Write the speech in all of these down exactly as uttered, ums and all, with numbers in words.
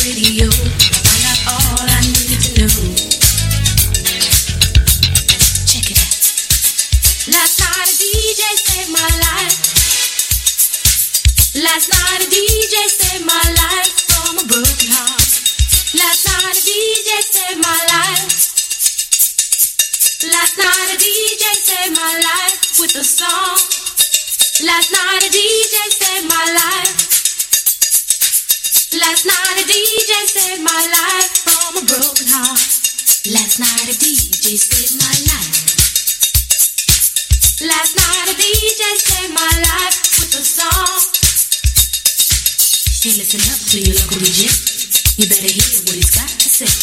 radio. Find out all I need to know. Check it out. Last night a D J saved my life. Last night a D J saved my life from a broken heart. Last night a D J saved my life. Last night a D J saved my life with a song. Last night a D J saved my life. Last night a D J saved my life from a broken heart. Last night a D J saved my life. Last night a D J saved my life with a song. Hey, listen up to your local D J. You better hear what he's got to say.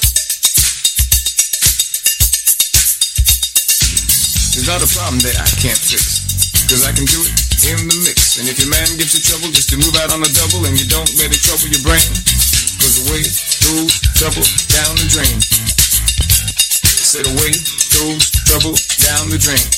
There's not a problem that I can't fix, cause I can do it in the mix. And if your man gives you trouble, just to move out on a double, and you don't let it trouble your brain, cause away throws trouble down the drain. Said away throws trouble down the drain.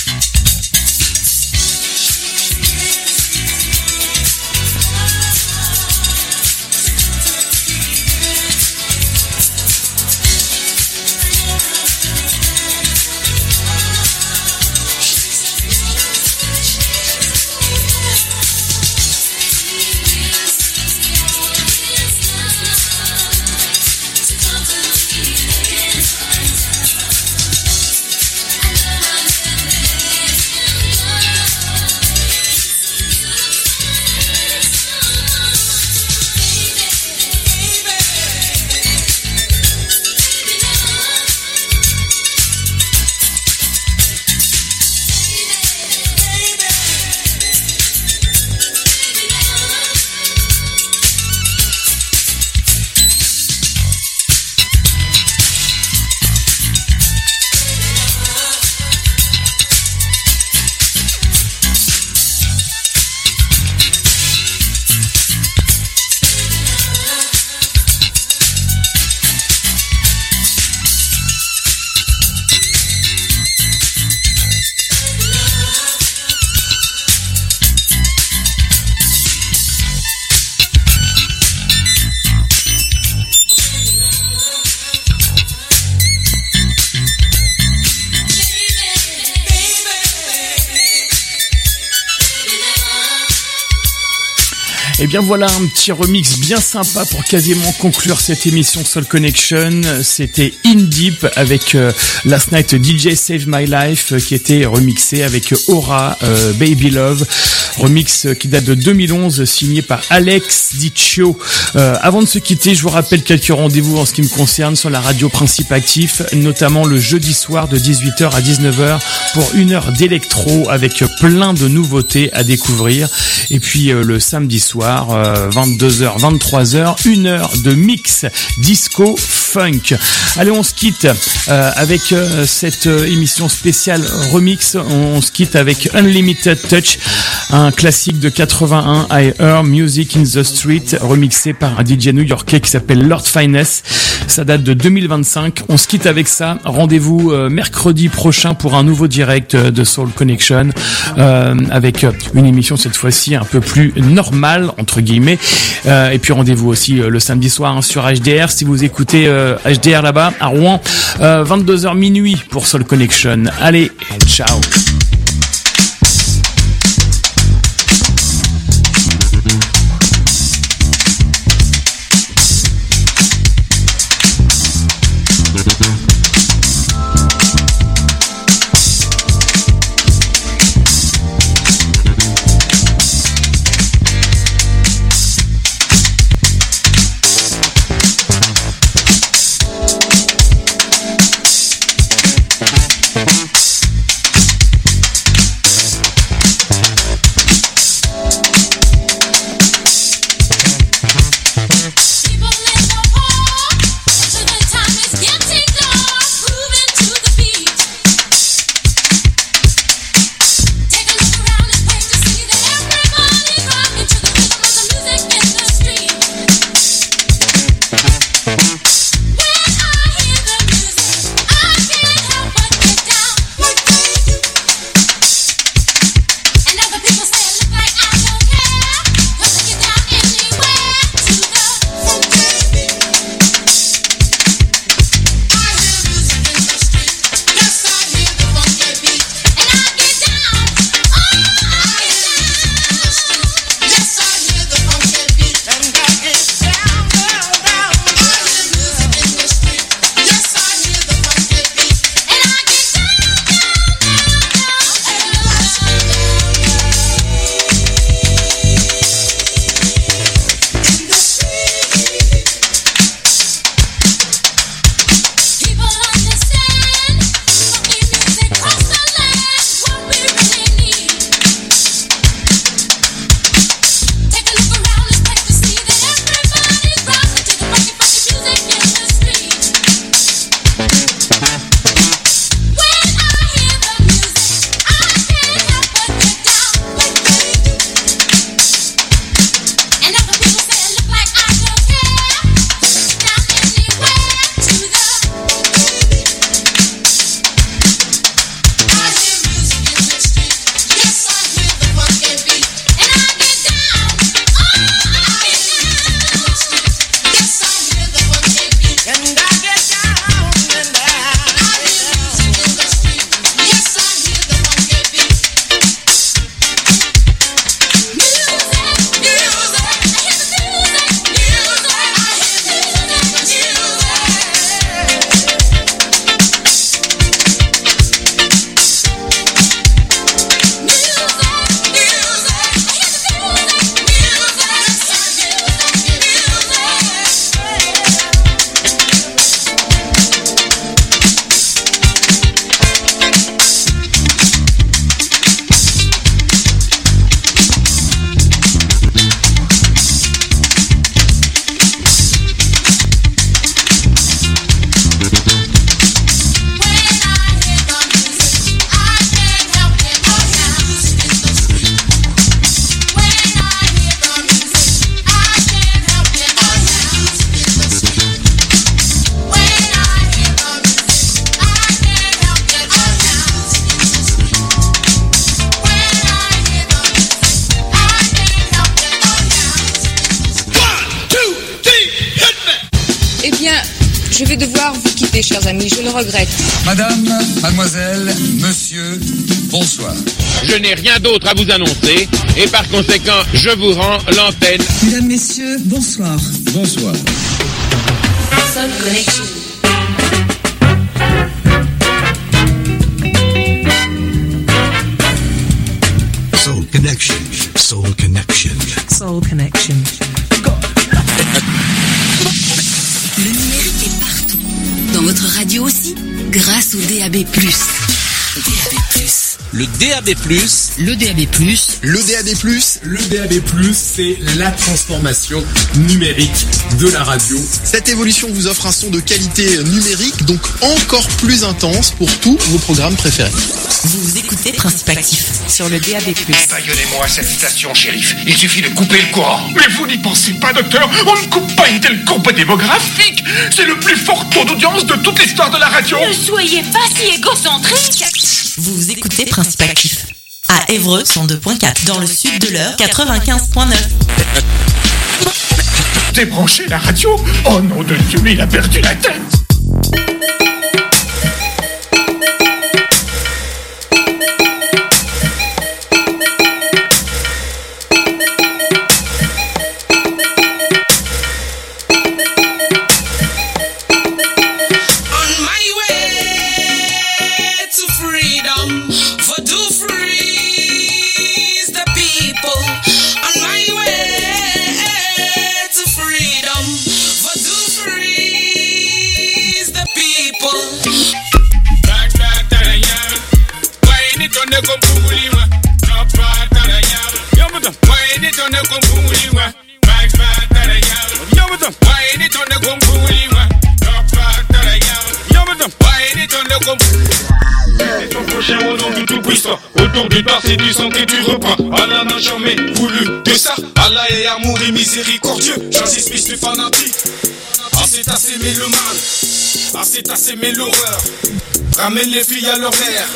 Et bien voilà un petit remix bien sympa pour quasiment conclure cette émission Soul Connection. C'était In Deep avec euh, Last Night D J Save My Life euh, qui était remixé avec Aura, euh, Baby Love. Remix euh, qui date de deux mille onze, signé par Alex Dicchio. Euh, avant de se quitter, je vous rappelle quelques rendez-vous en ce qui me concerne sur la radio Principe Actif, notamment le jeudi soir de dix-huit heures à dix-neuf heures pour une heure d'électro avec plein de nouveautés à découvrir. Et puis euh, le samedi soir, euh, vingt-deux heures, vingt-trois heures, une heure de mix disco funk. Allez, on se quitte euh, avec euh, cette euh, émission spéciale remix. On, on se quitte avec Unlimited Touch, un classique de quatre-vingt-un, I Hear Music in the Street, remixé par un D J new-yorkais qui s'appelle Lord Finesse. Ça date de deux mille vingt-cinq. On se quitte avec ça. Rendez-vous euh, mercredi prochain pour un nouveau direct euh, de Soul Connection, euh, avec une émission cette fois-ci un peu plus normale entre guillemets. Euh, et puis rendez-vous aussi euh, le samedi soir hein, sur H D R si vous écoutez euh, H D R là-bas à Rouen, euh, vingt-deux heures minuit pour Soul Connection. Allez, ciao. Je vais devoir vous quitter, chers amis, je le regrette. Madame, mademoiselle, monsieur, bonsoir. Je n'ai rien d'autre à vous annoncer et par conséquent, je vous rends l'antenne. Mesdames, messieurs, bonsoir. Bonsoir. Soul Connection. Soul Connection. Soul Connection. Soul Connection. Le numérique est partout. Dans votre radio aussi, grâce au D A B plus. D A B plus. Le D A B plus, Le D A B plus. le D A B plus, Le D A B plus, c'est la transformation numérique de la radio. cette évolution vous offre un son de qualité numérique, donc encore plus intense pour tous vos programmes préférés. Vous écoutez Principe Actif sur le D A B plus. Baillonnez-moi cette station, shérif. Il suffit de couper le courant. Mais vous n'y pensez pas, docteur. On ne coupe pas une telle courbe démographique. C'est le plus fort taux d'audience de toute l'histoire de la radio. Ne soyez pas si égocentrique. Vous écoutez Principe Actif à Évreux cent deux point quatre, dans le sud de l'heure quatre-vingt-quinze point neuf. Débranchez la radio. Oh nom de Dieu, mais il a perdu la tête. Autour du bar, c'est du sang que tu reprends. Allah n'a jamais voulu de ça. Allah est amour et miséricordieux. J'insiste, plus du fanatique. Ah, c'est assez mélomane. Ah, c'est assez mais l'horreur. Ramène les filles à leur mère.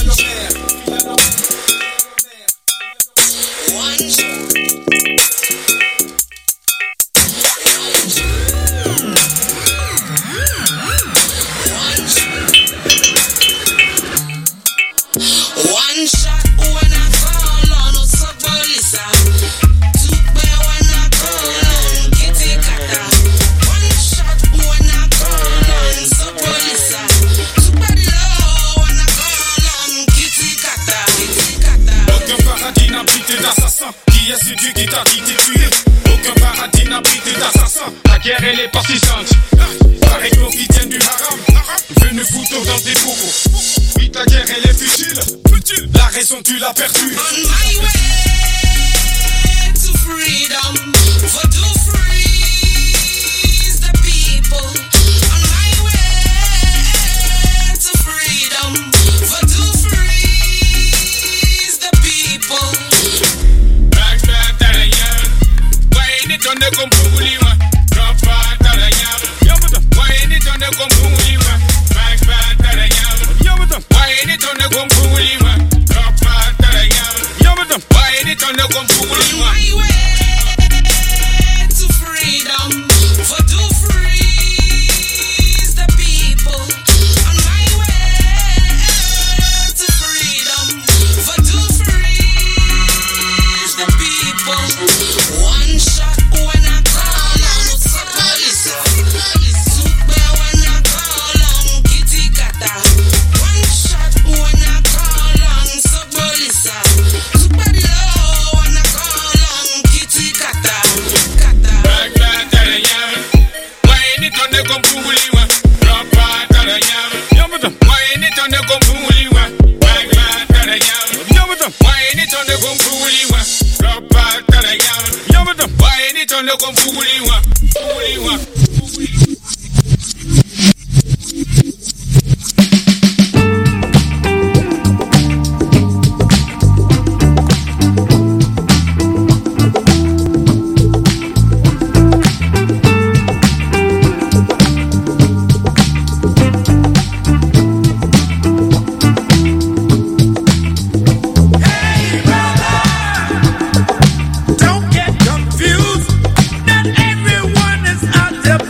Elle est persistante. Pareil que l'on vient du haram. Venu foutre dans tes bobos. Oui, ta guerre elle est futile. La raison tu l'as perdue. On my way to freedom. For to freeze the people. On my way to freedom. For to freeze the people. Back, back, that I am. Why ain't it on the compulsion? Don't get confused. Not everyone is out there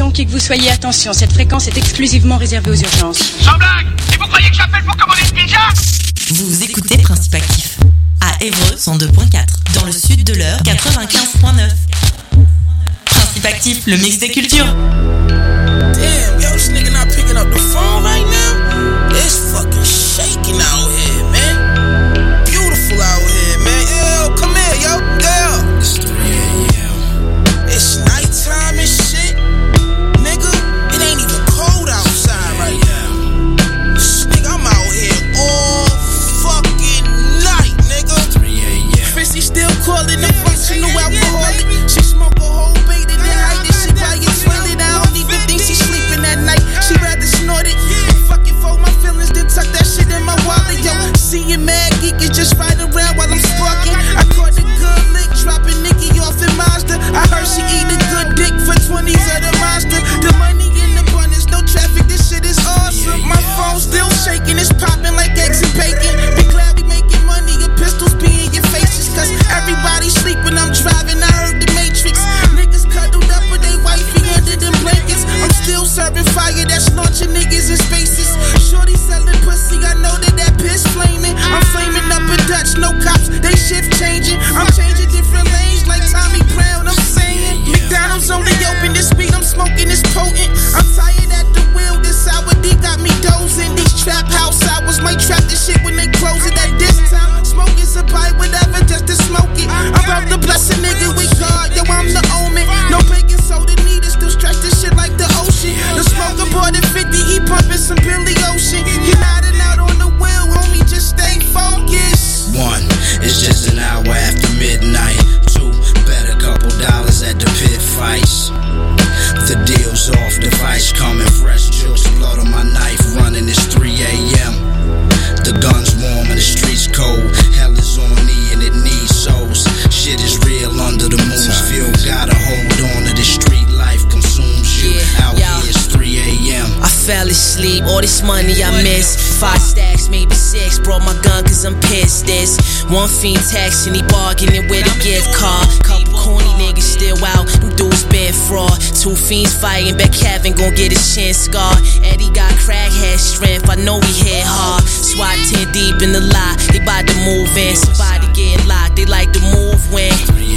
Attention, qui que vous soyez, attention, cette fréquence est exclusivement réservée aux urgences. Sans blague! Et vous croyez que j'appelle pour commander une pizza? Vous écoutez Principe Actif à Évreux cent deux point quatre, dans le sud de l'Eure quatre-vingt-quinze point neuf. Principe Actif, le mix des cultures. Damn, yo, this nigga not picking up the phone right now. It's fucking shaking out here, man. Beautiful out here, man. Yo, come here, yo, girl. It's three a.m. It's nighttime and shit. Nigga, it ain't even cold outside right now. Nigga, I'm out here all fucking night, nigga. three a.m. Chrissy still calling the functional alcoholic. She smoke a whole bait and then light this shit by your toilet. I don't even think she sleeping at night. She rather snort it. Fucking fold my feelings, then tuck that shit in my wallet. Yo, seeing mad geek is just right around while I'm sparking. I caught the good lick, dropping Nikki off in Mazda. I heard she eat a good dick for twenties of the monster. The money in the abundance, no traffic, this shit is awesome. My phone's still shaking, it's popping like eggs and bacon. Be glad we making money, your pistols be in your faces. Cause everybody sleep when I'm driving, I heard the Matrix. Niggas cuddled up with they wifey under them blankets. I'm still serving fire that's launching niggas in spaces. Shorty selling pussy, I know that that piss flaming. I'm flaming up a Dutch, no cops, they shift changing. I'm changing different lanes like Tommy Brown, I'm saying. McDonald's only open this speed, I'm smoking this potent. I'm tired at the wheel, this hour D got me dozing. These trap house hours might trap this shit when they close it. At this time, smoke is a bite, whatever, just to smoke it. I'm about to bless a nigga with God, yo, I'm the omen. No baking soda needed, still stretch this shit like the ocean. The smoker bought it fifty, he pumping some Billy Ocean. You nodding out on the wheel, homie, just stay focused. One, it's just an hour after midnight. Two, bet a couple dollars at the pit fights. The deal's off, device coming fresh, juice, blood on my knife, running, it's three a.m. The gun's warm and the street's cold. Hell is on me and it needs souls. Shit is real under the moon's view. Gotta hold on to this street life consumes you. Yeah, out yeah. Here it's three a.m. I fell asleep, all this money I missed. Five stacks, maybe six. Brought my gun cause I'm pissed. This one fiend texting, he bargaining with a gift card. Couple corny niggas still out, them dudes been fraud. Two fiends fighting, bet Kevin gon' get his chin scarred. Eddie got crackhead strength, I know he hit hard. SWAT ten deep in the lot, they bout to move in. Somebody getting locked, they like to move when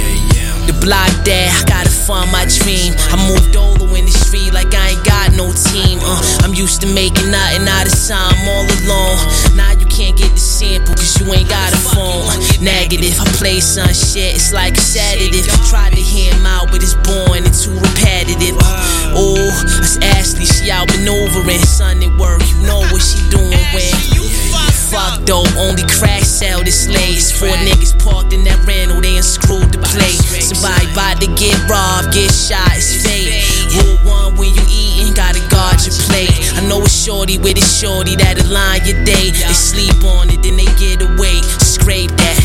the block dead, I gotta fund my dream. I moved Dolo in the street like I ain't got no team. uh, I'm used to making nothing out of time all alone. Now you can't get the sample cause you ain't got a phone. Negative, I play some shit, it's like a sedative. Tried to hear him out but it's boring and too repetitive. uh, Oh, that's Ashley, she out maneuvering. Sunday work, you know what she doing when fuck though, only crack sell this lace. Four niggas parked in that rental, they unscrewed the plate. Somebody bout to get robbed, get shot, it's fate. Rule one, when you eatin', gotta guard your plate. I know a shorty with a shorty that'll line your day. They sleep on it, then they get away. Scrape that.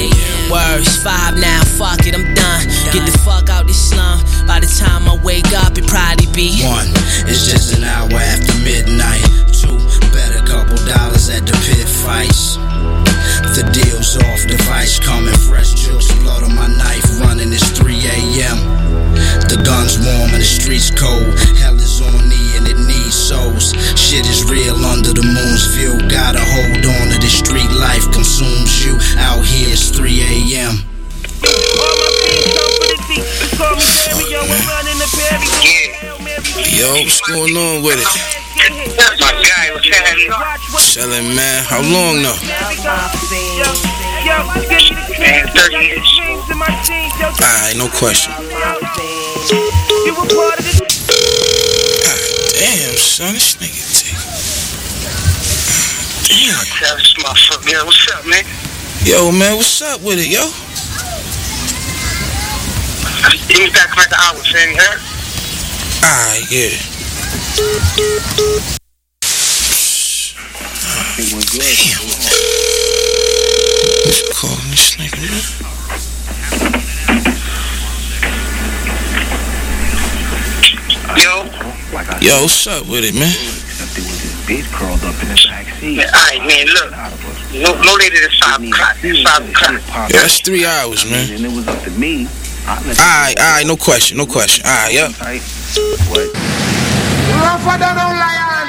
Words, five now, fuck it, I'm done. Get the fuck out this slum. By the time I wake up, it probably be one, it's just an hour after midnight. Two, bet a couple dollars at the pit fights. The deal's off, device coming fresh, juice, blood on my knife, running, it's three a.m. The gun's warm and the street's cold. Hell is on me and it needs souls. Shit is real under the moon's view. Gotta hold on to this street life consumes you. Out here it's three a.m. Yo, what's going on with it? My guy, what's happening? Chillin', man. How long though? Man, thirty years. Alright, no question. God damn, son, this nigga take. Damn. Yo, what's up, man? Yo, man, what's up with it, yo? Give me back like an hour, saying, huh? Alright, yeah. Damn. Let's call this nigga, man. Yo. Yo, what's up with it, man? Curled up in the backseat. Yeah, alright, man, look. No, no later than five o'clock. Five o'clock. Yeah, that's three hours, man. And it was up to me Alright, alright, no question, no question. Alright, yep. What? Rougher than a lion.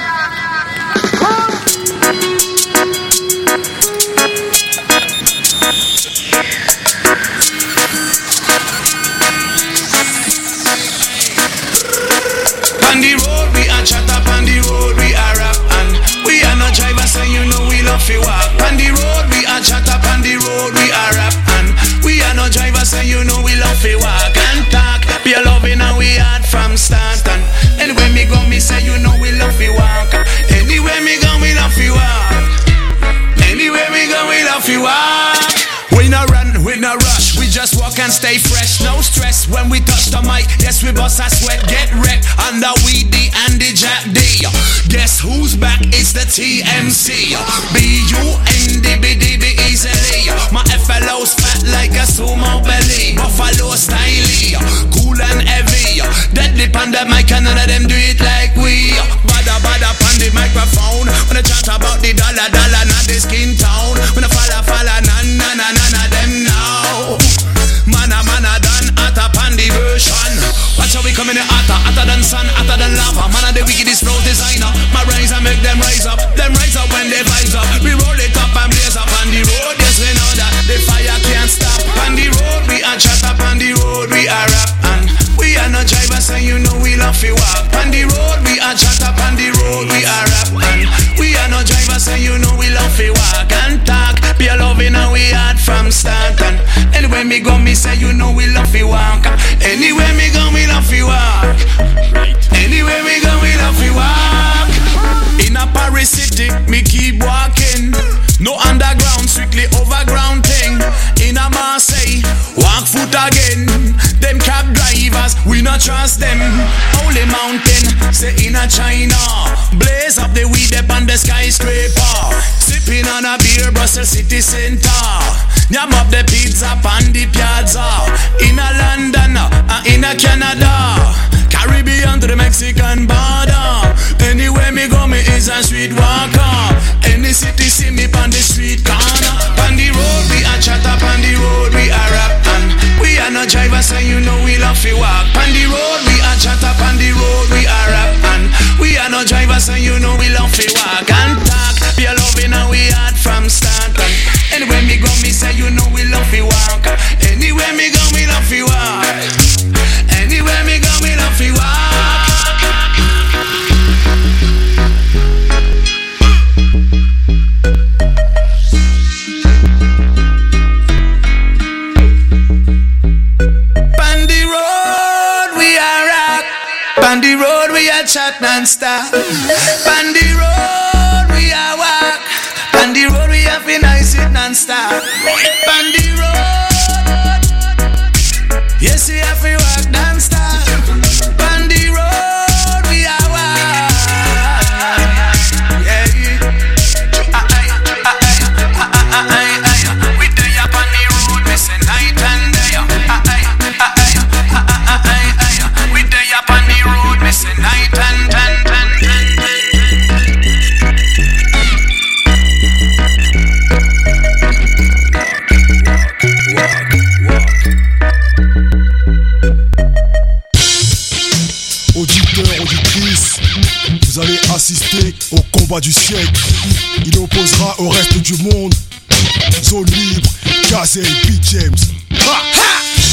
On the road we are chat up, on the road we are rap, and we are no drivers, so you know we love to walk. On the road we are chat up, on the road we are rap, and we are no drivers, so you know we love to walk and talk. Be a loving and we hard from start, and anywhere me go, me say you know we love to walk. Anywhere me go, we love to walk. Anywhere we go, we love to walk. We no run, we no rush, we just walk and stay fresh. No stress when we touch the mic. Yes, we bust a sweat, get wrecked under Weedy and the Jack D. Guess who's back? It's the T M C. B U N D B D B easily. My F L O's fat like a sumo belly. Buffalo style, cool and heavy. Deadly on the mic and none of them do it like we. Bada bada on the microphone. When I chat about the dollar dollar, not the skin tone. When I follow follow, na na na na. None of them now. Mana mana done at a pandy version. Watch how we coming in hotter, hotter than sun, hotter than lava. Man of the wickedest flow designer. My rise and make them rise up. Them rise up when they rise up. We roll it up and blaze up on the road. Yes we know that the fire can't stop. On the road we are chat up, on the road we are rap, and we are no drivers, and you know we love to walk. On the road we are chat up, on the road we are rap, and we are no drivers, and you know we love to walk and talk. Be a loving and we hard from start, and anywhere me go, me say you know we love to walk. Anywhere me go, we love to walk. Anywhere we go, we love to walk. In a Paris city, me keep walking. No underground, strictly overground thing. In a Marseille, walk foot again. Them cab drivers, we not trust them. Holy mountain, say in a China. Blaze up the weed up on the skyscraper. Sipping on a beer, Brussels city center. Yam up the pizza on the piazza. In a London, uh, in a Canada. Caribbean to the Mexican border. Anywhere me go, me is a street walker. Any city see me on the street corner. On the road we are chat up, on the road we are rap, and we are no drivers, and you know we love to walk. On the road we are chat up, on the road we are rap, and we are no drivers, and you know we love to walk and talk. Be a loving and we hard from start, and anywhere me go, me say you know we love to walk. Anywhere me go, we love to walk. Anywhere me go, we love to walk. On the road we are chat non-stop. On the road we are walk. On the road we have been nice it non-stop. On the road, yes we have to walk non-stop. On the road we are walk. Yeah, we day up on the road, we say night and day. We day up on the road, we say night and and and Auditeurs, auditrices, vous allez assister au combat du siècle. Il opposera au reste du monde. Zone libre, Kazé, Beat James. Ha, ha!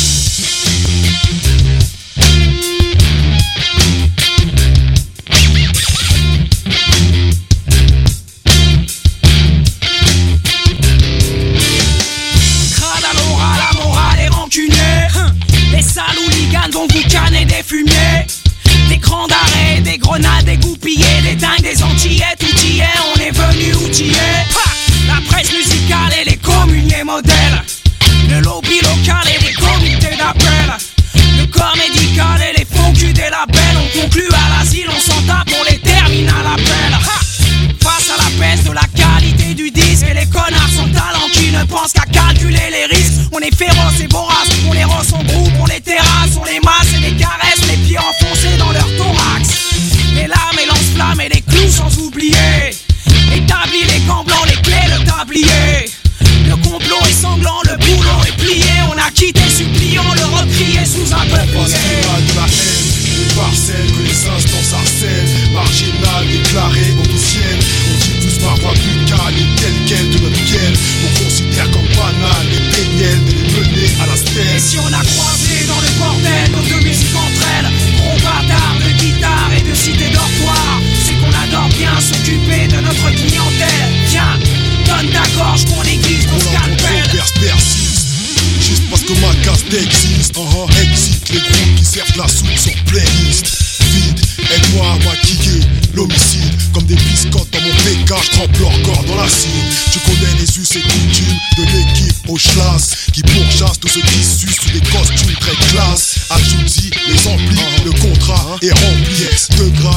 Les salles hooligans vont vous canner des fumiers. Des crans d'arrêt, des grenades dégoupillées. Des dingues, des antillais, tout y est. On est venu outiller. La presse musicale et les communiers modèles. Le lobby local et les comités d'appel. Le corps médical et les faux culs des labels. On conclut à l'asile, on s'en tape, on les termine à l'appel. Face à la peste de la qualité du disque. Et les connards sans talent qui ne pensent qu'à calculer les risques. On est féroce et vorace, on les rend en groupe, on les terrasse, on les masse et les caresse, les pieds enfoncés dans leur thorax. Les lames et lance-flammes et les clous sans oublier. Établis les gants blancs, les clés, le tablier. Le complot est sanglant, le boulot est plié. On a quitté suppliant, le recrier. liste existe. Uh-huh. Exit les groupes qui servent la soupe sur playlist. Vide, aide-moi à maquiller l'homicide. Comme des biscottes dans mon P K, je trempe leur corps dans l'acide. Tu connais les us et coutumes de l'équipe au schlass, qui pourchasse tous ceux qui sucent sous des costumes très classe. Ajoute-y les amplis, le contrat est rempli. De grâce